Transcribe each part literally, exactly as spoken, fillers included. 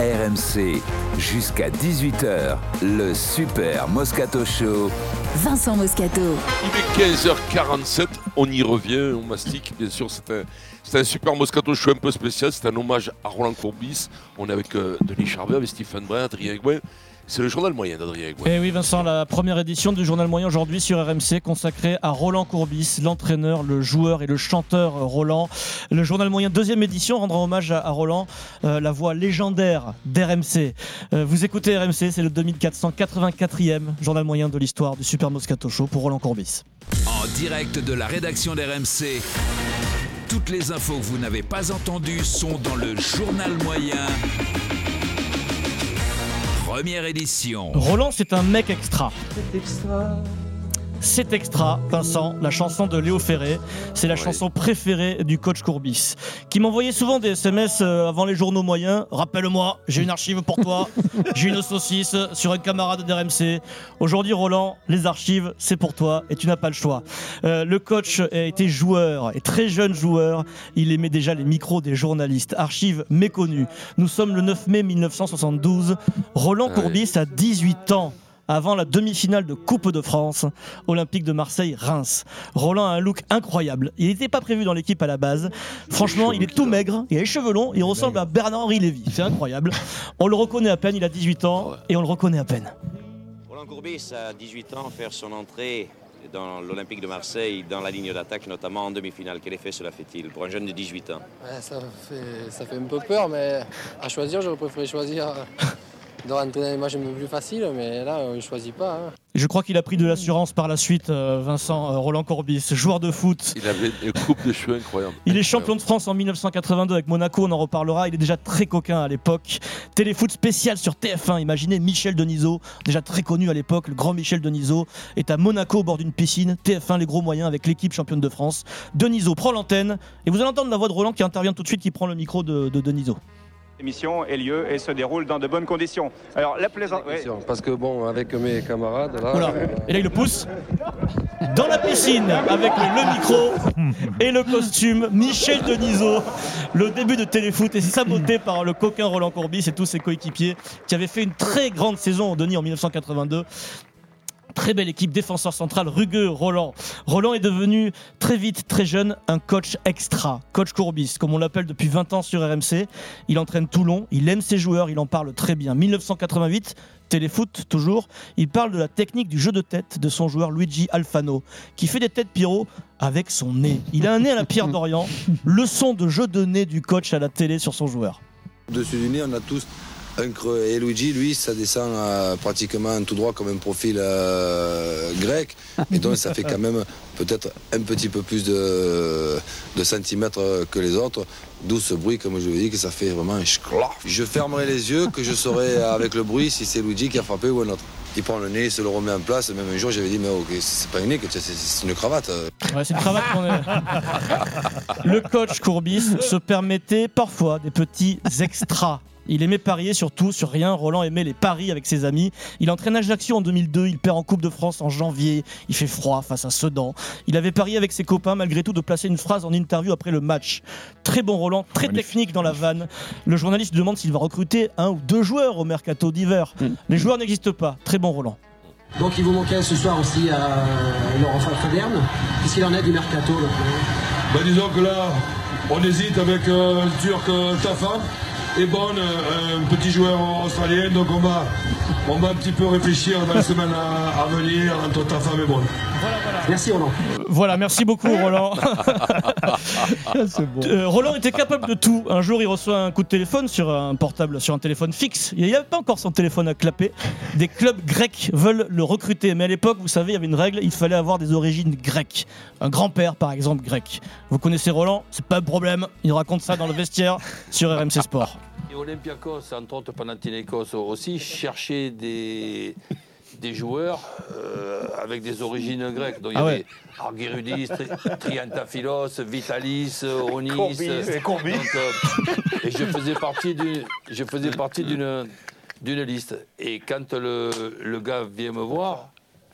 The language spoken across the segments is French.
R M C, jusqu'à dix-huit heures, le Super Moscato Show. Vincent Moscato. Il est quinze heures quarante-sept, on y revient, on mastique. Bien sûr, c'est un, c'est un Super Moscato Show un peu spécial. C'est un hommage à Roland Courbis. On est avec euh, Denis Charbet, avec Stephen Brun, Adrien Gouin. C'est le journal moyen d'Adrien Gouin. Et oui, Vincent, la première édition du journal moyen aujourd'hui sur R M C consacrée à Roland Courbis, l'entraîneur, le joueur et le chanteur Roland. Le journal moyen deuxième édition rendra hommage à, à Roland, euh, la voix légendaire d'R M C. Euh, vous écoutez R M C, c'est le deux mille quatre cent quatre-vingt-quatrième journal moyen de l'histoire du Super Moscato Show pour Roland Courbis. En direct de la rédaction d'R M C, toutes les infos que vous n'avez pas entendues sont dans le journal moyen. Première édition. Roland, c'est un mec extra. C'est extra. C'est extra, Vincent, la chanson de Léo Ferré. C'est la ouais. chanson préférée du coach Courbis, qui m'envoyait souvent des S M S avant les journaux moyens. Rappelle-moi, j'ai une archive pour toi. J'ai une saucisse sur un camarade d'R M C. Aujourd'hui, Roland, les archives, c'est pour toi et tu n'as pas le choix. Euh, le coach a été joueur et très jeune joueur. Il aimait déjà les micros des journalistes. Archives méconnues. Nous sommes le neuf mai mille neuf cent soixante-douze. Roland ah Courbis ouais. a dix-huit ans. Avant la demi-finale de Coupe de France, Olympique de Marseille-Reims. Roland a un look incroyable. Il n'était pas prévu dans l'équipe à la base. Franchement, il est tout maigre, il a les cheveux longs, il ressemble à Bernard-Henri Lévy. C'est incroyable. On le reconnaît à peine, il a dix-huit ans et on le reconnaît à peine. Roland Courbis a dix-huit ans, faire son entrée dans l'Olympique de Marseille, dans la ligne d'attaque, notamment en demi-finale. Quel effet cela fait-il pour un jeune de dix-huit ans? Ouais, ça, fait, ça fait un peu peur, mais à choisir, j'aurais préféré choisir de rentrer dans les matchs un peu plus faciles, mais là, on ne choisit pas. Hein. Je crois qu'il a pris de l'assurance par la suite, euh, Vincent euh, Roland Courbis, joueur de foot. Il avait une coupe de cheveux incroyable. Il est champion de France en dix-neuf cent quatre-vingt-deux avec Monaco, on en reparlera. Il est déjà très coquin à l'époque. Téléfoot spécial sur T F un. Imaginez Michel Denisot, déjà très connu à l'époque. Le grand Michel Denisot est à Monaco au bord d'une piscine. T F un, les gros moyens avec l'équipe championne de France. Denisot prend l'antenne et vous allez entendre la voix de Roland qui intervient tout de suite, qui prend le micro de, de Denisot. L'émission ait lieu et se déroule dans de bonnes conditions. Alors la plaisante. Ouais. Parce que bon, avec mes camarades là. Voilà. Et là il le pousse dans la piscine avec le micro et le costume. Michel Denisot, le début de Téléfoot, et c'est saboté par le coquin Roland Courbis et tous ses coéquipiers qui avaient fait une très grande saison au Denis en dix-neuf cent quatre-vingt-deux. Très belle équipe, défenseur central, rugueux, Roland. Roland est devenu très vite, très jeune, un coach extra. Coach Courbis, comme on l'appelle depuis vingt ans sur R M C. Il entraîne Toulon, il aime ses joueurs, il en parle très bien. dix-neuf cent quatre-vingt-huit, Téléfoot toujours, il parle de la technique du jeu de tête de son joueur Luigi Alfano, qui fait des têtes pyro avec son nez. Il a un nez à la Pierre Dorian, leçon de jeu de nez du coach à la télé sur son joueur. Dessus du nez, on a tous un creux. Et Luigi, lui, ça descend euh, pratiquement tout droit comme un profil euh, grec. Et donc, ça fait quand même peut-être un petit peu plus de, de centimètres que les autres. D'où ce bruit, comme je vous dis, que ça fait vraiment un schlaf. Je fermerai les yeux, que je saurai avec le bruit si c'est Luigi qui a frappé ou un autre. Il prend le nez, il se le remet en place. Même un jour, j'avais dit, mais ok, c'est pas un nez, c'est, c'est une cravate. Ouais, c'est une cravate qu'on est. Le coach Courbis se permettait parfois des petits extras. Il aimait parier sur tout, sur rien. Roland aimait les paris avec ses amis. Il entraîne Ajaccio en deux mille deux. Il perd en Coupe de France en janvier. Il fait froid face à Sedan. Il avait parié avec ses copains, malgré tout, de placer une phrase en interview après le match. Très bon Roland, très Magnifique. Technique dans la vanne. Le journaliste demande s'il va recruter un ou deux joueurs au mercato d'hiver. Mm. Les joueurs n'existent pas. Très bon Roland. Donc il vous manquait ce soir aussi à Laurent Faverne. Qu'est-ce qu'il en est du mercato là? Bah, disons que là, on hésite avec euh, le Turc euh, Tafa. Et bonne, euh, un petit joueur australien, donc on va, on va un petit peu réfléchir dans les semaines à, à venir entre ta femme et bonne. Voilà, voilà. Merci Roland. Voilà, merci beaucoup Roland. C'est bon. euh, Roland était capable de tout. Un jour, il reçoit un coup de téléphone sur un portable, sur un téléphone fixe. Il n'y avait pas encore son téléphone à clapper. Des clubs grecs veulent le recruter. Mais à l'époque, vous savez, il y avait une règle, il fallait avoir des origines grecques. Un grand-père, par exemple, grec. Vous connaissez Roland? C'est pas un problème. Il raconte ça dans le vestiaire sur R M C Sport. Et Olympiakos, entre autres Panathinaikos aussi, cherchait des, des joueurs euh, avec des origines grecques. Donc il y ah avait ouais. Argyrudis, Tri- Triantaphilos, Vitalis, Onis. Courbis, et Courbis. Donc, euh, et je faisais partie d'une, je faisais partie d'une, d'une liste. Et quand le, le gars vient me voir,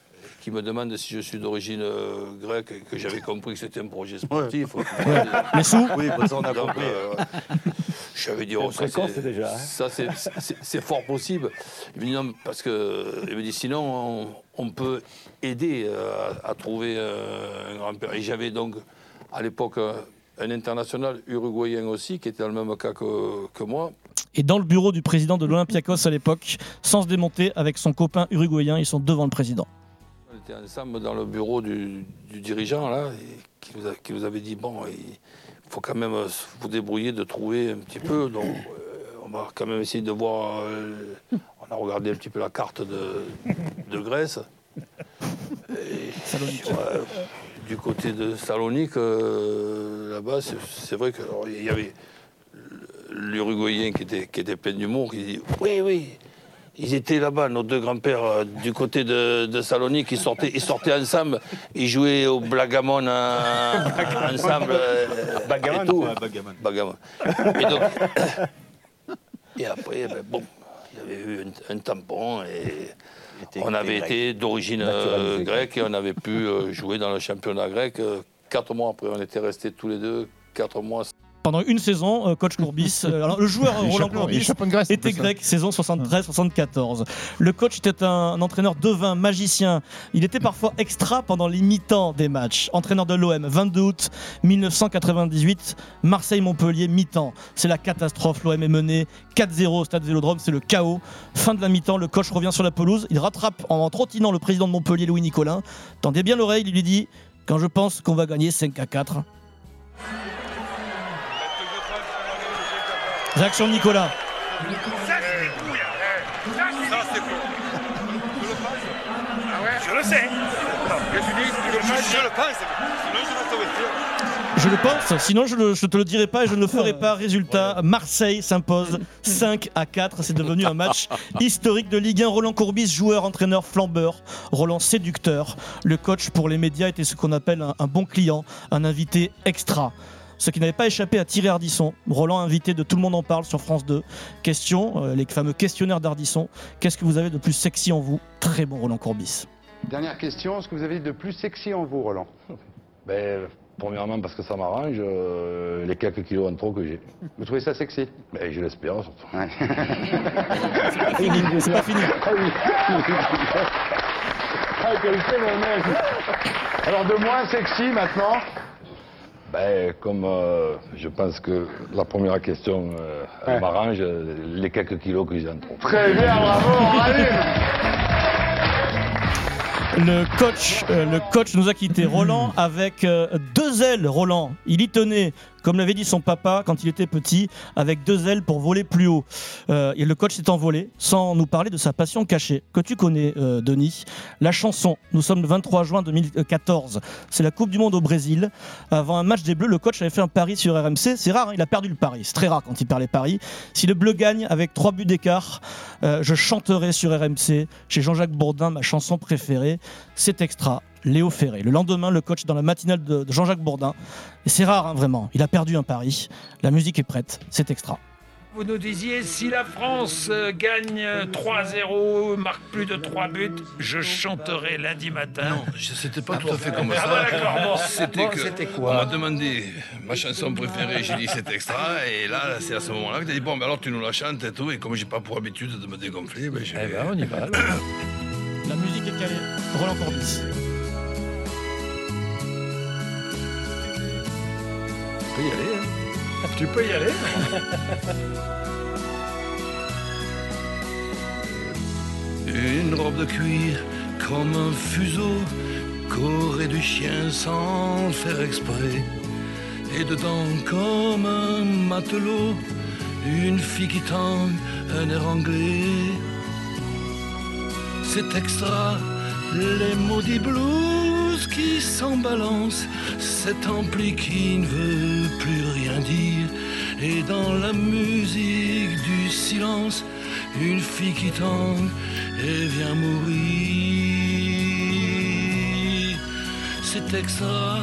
qui me demande si je suis d'origine euh, grecque et que j'avais compris que c'était un projet sportif. Ouais. Ouais. Les sous Oui, bah ça on a donc, compris. euh, j'avais dit, oh, ça, c'est, déjà, hein. ça c'est, c'est, c'est fort possible. Il me dit, non, parce que, il me dit, sinon, on, on peut aider euh, à, à trouver euh, un grand-père. Et j'avais donc, à l'époque, un international uruguayen aussi, qui était dans le même cas que, que moi. Et dans le bureau du président de l'Olympiakos à l'époque, sans se démonter, avec son copain uruguayen, ils sont devant le président. On était ensemble dans le bureau du, du dirigeant, là, et qui, nous a, qui nous avait dit, bon, il faut quand même vous débrouiller de trouver un petit peu. Donc, euh, on va quand même essayer de voir... Euh, on a regardé un petit peu la carte de, de Grèce. Et, Salonique. Ouais, du côté de Salonique, euh, là-bas, c'est, c'est vrai qu'il y avait l'Uruguayen qui était, qui était plein d'humour, qui dit « Oui, oui, ils étaient là-bas, nos deux grands-pères, euh, du côté de, de Salonique, ils sortaient, ils sortaient ensemble, ils jouaient au Blagamon euh, ensemble. Euh, Bagamon, et tout. ouais, Bagamon. Bagamon. Et donc, et après, ben, bon, il y avait eu un, un tampon et on avait été d'origine euh, grecque et on avait pu euh, jouer dans le championnat grec. Euh, quatre mois après, on était restés tous les deux, quatre mois. Pendant une saison, euh, coach Courbis, euh, alors le joueur euh, Roland Courbis était grec, saison soixante-treize soixante-quatorze. Le coach était un, un entraîneur devin, magicien. Il était parfois extra pendant les mi-temps des matchs. Entraîneur de l'O M, vingt-deux août mille neuf cent quatre-vingt-dix-huit, Marseille-Montpellier, mi-temps. C'est la catastrophe, l'O M est mené quatre zéro au stade Vélodrome, c'est le chaos. Fin de la mi-temps, le coach revient sur la pelouse, il rattrape en trottinant le président de Montpellier, Louis Nicolin. Tendez bien l'oreille, il lui dit « Quand je pense qu'on va gagner cinq à quatre ». Réaction de Nicolas. Ça, c'est des couilles. Ça, c'est quoi? Je le pense. Ah ouais? Je le sais. Qu'est-ce que tu dis? Je le pense. Je le pense. Sinon, je vais te le dire. Je le pense, sinon je ne te le dirai pas et je ne le ferai pas. Résultat, Marseille s'impose cinq à quatre. C'est devenu un match historique de Ligue un. Roland Courbis, joueur, entraîneur, flambeur. Roland séducteur. Le coach pour les médias était ce qu'on appelle un, un bon client, un invité extra. Ce qui n'avait pas échappé à Thierry Ardisson. Roland, invité de Tout le monde en parle sur France deux. Question, euh, les fameux questionnaires d'Ardisson. Qu'est-ce que vous avez de plus sexy en vous? Très bon Roland Courbis. Dernière question, ce que vous avez de plus sexy en vous, Roland? Ben, premièrement parce que ça m'arrange, euh, les quelques kilos en trop que j'ai. Vous trouvez ça sexy? Ben, je l'espère surtout. Ouais. C'est pas fini, c'est pas fini. Ah oui. Ah, quel c'est mon mec. Alors de moins sexy maintenant? Ben, comme euh, je pense que la première question euh, elle ouais. m'arrange, les quelques kilos que j'ai en trop. Très bien, bravo, Ralim. Le coach, euh, le coach nous a quitté. Roland avec euh, deux ailes, Roland. Il y tenait, comme l'avait dit son papa quand il était petit, avec deux ailes pour voler plus haut. Euh, et le coach s'est envolé sans nous parler de sa passion cachée, que tu connais, euh, Denis. La chanson. Nous sommes le vingt-trois juin deux mille quatorze. C'est la Coupe du Monde au Brésil. Avant un match des Bleus, le coach avait fait un pari sur R M C. C'est rare, hein, il a perdu le pari. C'est très rare quand il perd les paris. Si le Bleu gagne avec trois buts d'écart, euh, je chanterai sur R M C, chez Jean-Jacques Bourdin, ma chanson préférée. C'est extra. Léo Ferré. Le lendemain, le coach dans la matinale de Jean-Jacques Bourdin. Et c'est rare, hein, vraiment. Il a perdu un pari. La musique est prête. C'est extra. Vous nous disiez, si la France gagne trois zéro, marque plus de trois buts, je chanterai lundi matin. Non, c'était pas ah tout bon, à fait comme ah ça. Bah d'accord, bon, c'était bon, que c'était quoi? On m'a demandé ma chanson préférée, j'ai dit c'est extra, et là, c'est à ce moment-là que tu as dit bon, ben alors tu nous la chantes et tout, et comme j'ai pas pour habitude de me dégonfler, ben j'ai... Eh ben, on y va. La musique est calée. Roland Courbis. Tu peux y aller, hein. Tu peux y aller. Une robe de cuir comme un fuseau qu'aurait du chien sans le faire exprès. Et dedans comme un matelot, une fille qui tangue un air anglais. C'est extra, les maudits blues qui s'en balancent, cet ampli qui ne veut plus rien dire. Et dans la musique du silence, une fille qui tangue et vient mourir. C'est extra.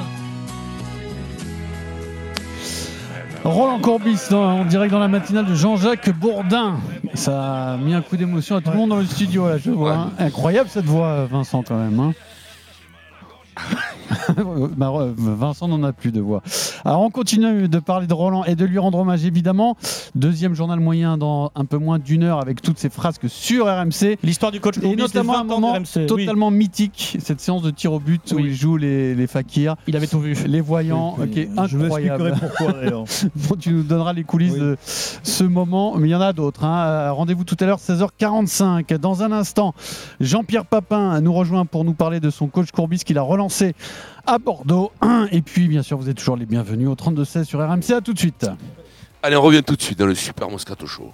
Roland Courbis, dans, en direct dans la matinale de Jean-Jacques Bourdin. Ça a mis un coup d'émotion à tout le monde dans le studio, là, je vois. Hein. Incroyable cette voix, Vincent, quand même. Hein. Bah, Vincent n'en a plus de voix. Alors on continue de parler de Roland et de lui rendre hommage évidemment. Deuxième journal moyen dans un peu moins d'une heure avec toutes ces frasques sur R M C. L'histoire du coach et Courbis, notamment un moment R M C, totalement oui. mythique, cette séance de tir au but où Oui. il joue les, les fakirs. Il avait tout vu. Les voyants, Oui, qui est je vous incroyable. expliquerai pourquoi d'ailleurs. Bon, tu nous donneras les coulisses Oui. de ce moment, mais il y en a d'autres. Hein. Rendez-vous tout à l'heure, seize heures quarante-cinq. Dans un instant, Jean-Pierre Papin nous rejoint pour nous parler de son coach Courbis qu'il a relancé à Bordeaux. Et puis, bien sûr, vous êtes toujours les bienvenus au trente-deux seize sur R M C. À tout de suite. Allez, on revient tout de suite dans le Super Moscato Show.